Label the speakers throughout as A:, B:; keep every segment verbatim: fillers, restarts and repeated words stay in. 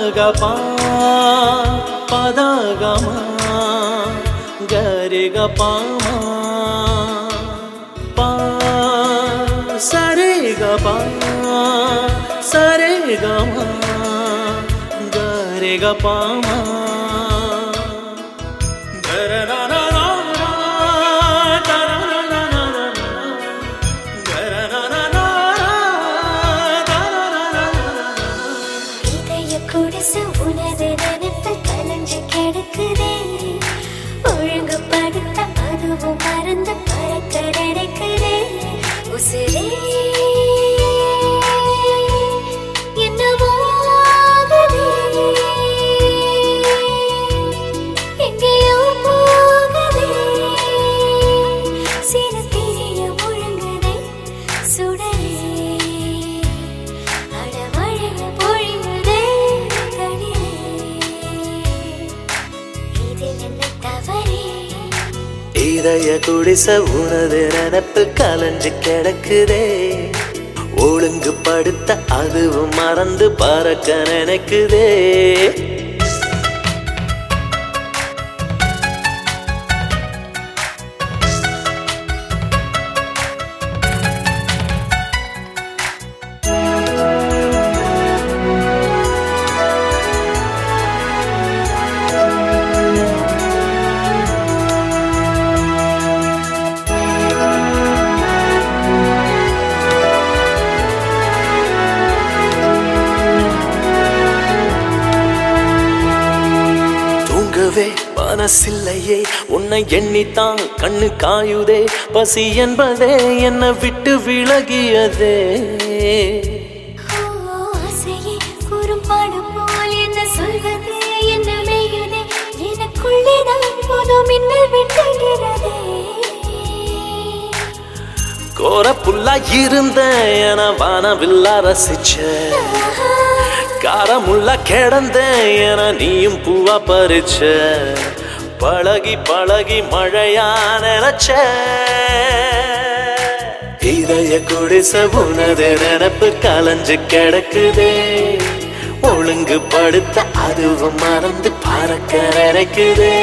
A: பதகபா பதகமா கரிகபாமா பா சரிகபா சரிகமா கரிகபாமா
B: உனது நினைப்பில் கலஞ்சு கிடக்குதே ஒழுங்குபடுத்த அதுவும் மறந்து பறக்க நினைக்குதே உசிரே என்னவோ ஆகுதே எங்கேயோ போகுதே சில தெரிய ஒழுங்குதே சுடரே அடமழைய பொழியுதே
A: இதய குடிச உனது நினைப்பில் கலஞ்சு கிடக்குதே ஒழுங்குபடுத்த அதுவும் மறந்து பறக்க நினைக்குதே மனசில்லையே உன்னை எண்ணித்தான் கண்ணு காயுதே பசி என்பதே என்னை விட்டு விலகியதே
B: குறும்பாடு போல் என்ன சொல்வது என்ன மெய்யுதே எனக்குள்ளே நான் போதும் மின்னல் விட்டுகிறதே
A: கோர புல்லா இருந்த என வானவில்லா ரசிச்ச காரமுள்ள கிடந்த என நீயும் பூவா பறிச்ச பழகி பழகி மழையா நினைச்ச இதய குடிச உனது நினப்பு கலஞ்சு கிடக்குதே ஒழுங்குபடுத்த அதுவும் மறந்து பறக்க நினைக்குதே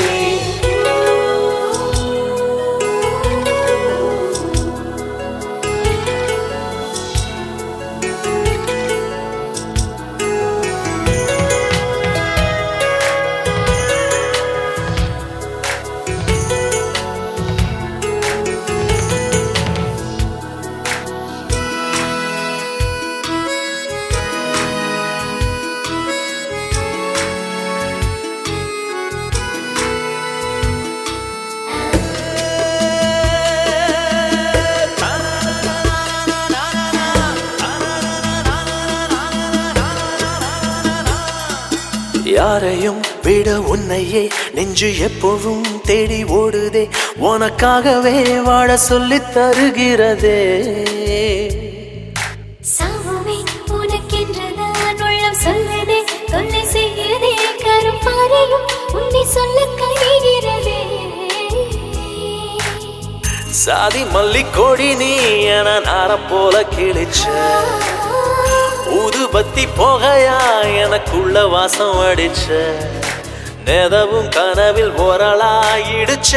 A: யாரையும் விட உன்னையே நெஞ்சு எப்போவும் தேடி ஓடுதே உனக்காகவே வாழ சொல்லி தருகிறதே
B: சாவுமே உனக்கென்றுதான் உள்ளம் சொல்லுதே தொல்லை செய்யுதே கருப்பாறையும் உன்னை சொல்ல கைகிறதே
A: சாதி மல்லி கொடி நீ என நார போல கிழிச்ச ஊதுபத்தி போகையா எனக்குள்ள வாசம் அடிச்ச நேதவும் கனவில் ஓரலாயிடுச்ச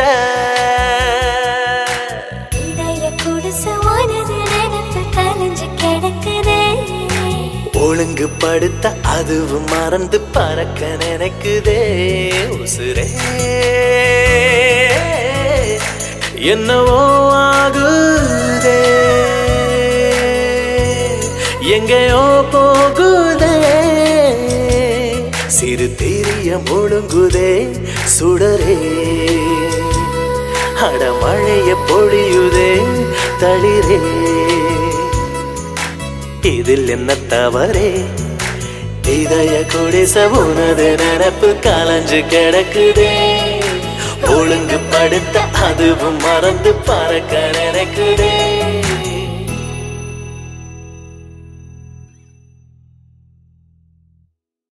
B: இதய குடிச உனது நினைப்பு கலஞ்சு கிடக்குதே
A: ஒழுங்குபடுத்த அதுவும் மறந்து பறக்க நினைக்குதே உசுரே என்னவோ ஆகுதே எங்கேயோ போகுதே சிறு தெரிய முழுங்குதே சுடரே அடமழைய பொழியுதே தளிரே இதில் என்ன தவறே இதய குடிச உனது நினப்பு கலஞ்சு கிடக்குதே ஒழுங்குபடுத்த அதுவும் மறந்து பறக்க நினைக்குதே